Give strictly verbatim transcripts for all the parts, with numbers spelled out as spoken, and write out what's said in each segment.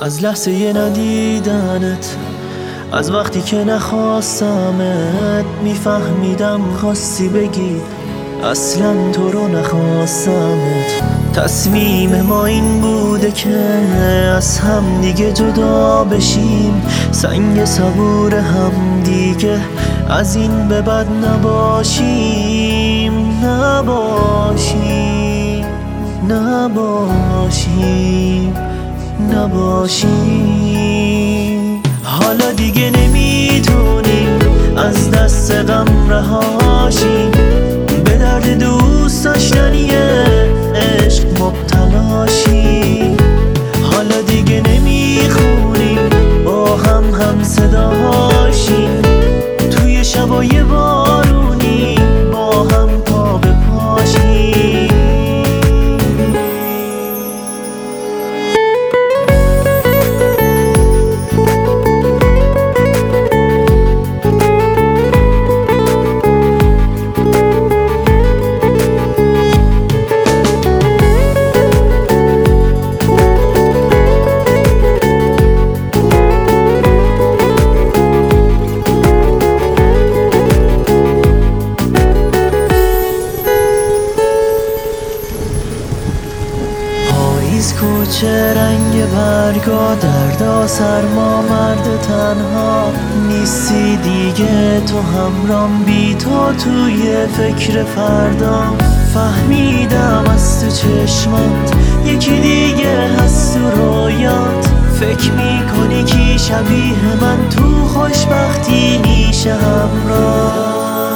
از لحظه ندیدنت، از وقتی که نخواستمت، میفهمیدم خواستی بگی اصلا تو رو نخواستمت. تصمیم ما این بوده که از هم دیگه جدا بشیم، سنگ صبور هم دیگه از این به بعد نباشیم. نباشیم نباشیم نباشیم. حالا دیگه نمیتونیم از دست غم رهاشیم، به درد دوست داشتنی عشق مبتلاشیم. حالا دیگه نمیخونیم با هم هم صداشیم، توی شبای بارونی با هم پا به پاشیم. کوچه رنگ برگا، دردا سرما، مرد تنها نیستی دیگه. تو همرام، بی تو توی فکر فردا. فهمیدم از تو چشمات یکی دیگه هست تو رویات، فکر میکنی کی شبیه من تو خوشبختی میشه همراه.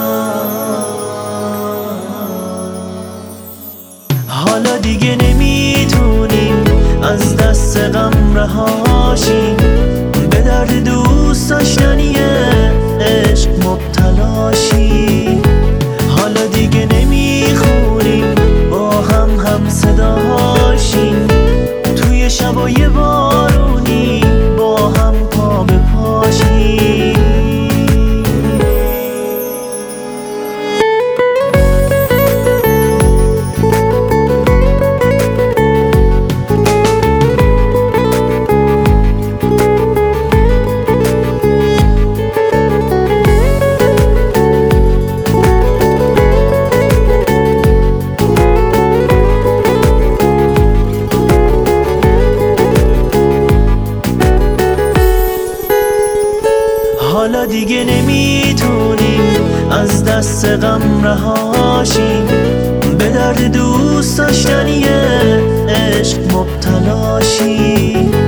حالا دیگه نمیتونیم از دست غم رهاشیم، به درد دوست داشتنی عشق مبتلاشیم. حالا دیگه نمیخونیم با هم هم صداشیم، توی شبای بارونی با هم پا به پاشیم. حالا دیگه نمیتونیم از دست غم رهاشیم، به درد دوست داشتنی عشق مبتلاشیم.